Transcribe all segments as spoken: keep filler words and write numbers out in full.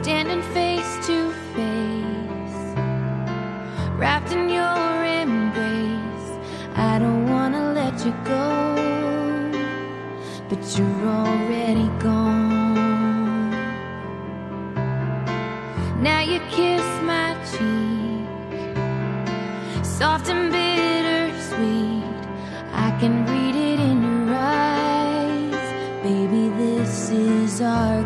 standing face to face, wrapped in your embrace. I don't wanna let you go, but you're already gone. Now you kiss my cheek, soft and bittersweet. I can read it in your eyes. Baby, this is our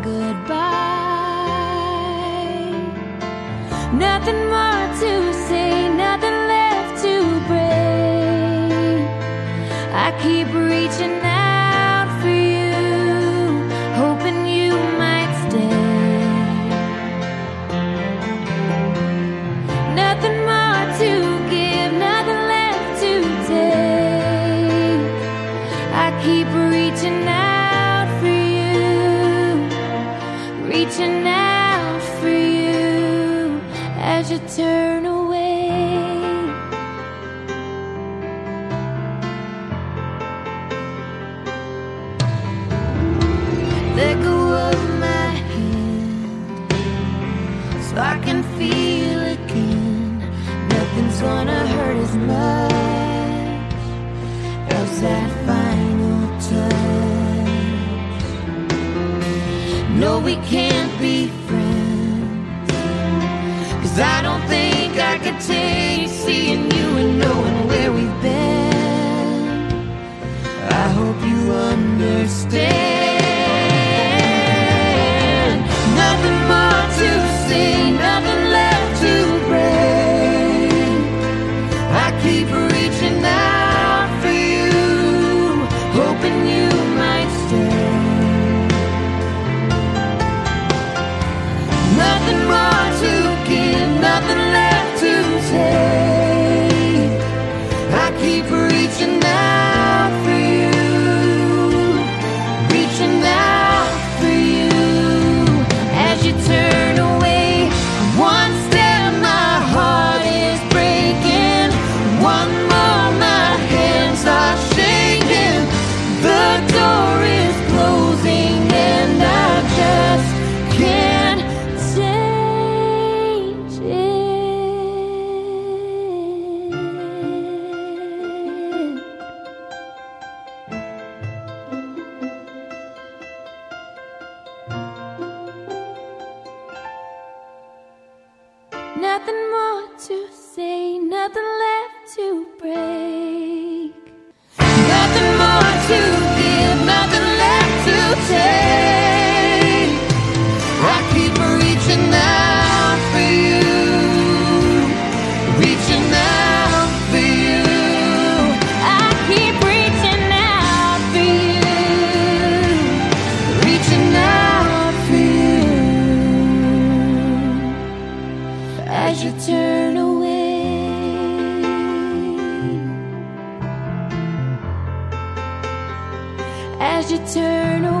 goodbye. Nothing more to say, nothing left to break. I keep reaching out for you, hoping you might stay. Nothing more to give, nothing left to take. I keep reaching out for you, reaching out for you as you turn away. Let go of my hand so I can feel again. Nothing's gonna hurt as much as that final touch. No, we can't be friends, 'cause I don't think I could take seeing you and knowing where we've been. I hope you understand. Nothing more to say, nothing left to break. I keep reaching out for you, hoping you might stay. Nothing more to give, nothing left to take. I keep reaching out for you, reaching out for you as you turn away. One step, my heart is breaking. One more, my hands are shaking. The door is closing and I just can't change it. Nothing more to say, nothing left to break. Nothing more to give, nothing left to take. I keep reaching out for you, reaching out for you. I keep reaching out for you, reaching out for you as you turn away. As you turn away.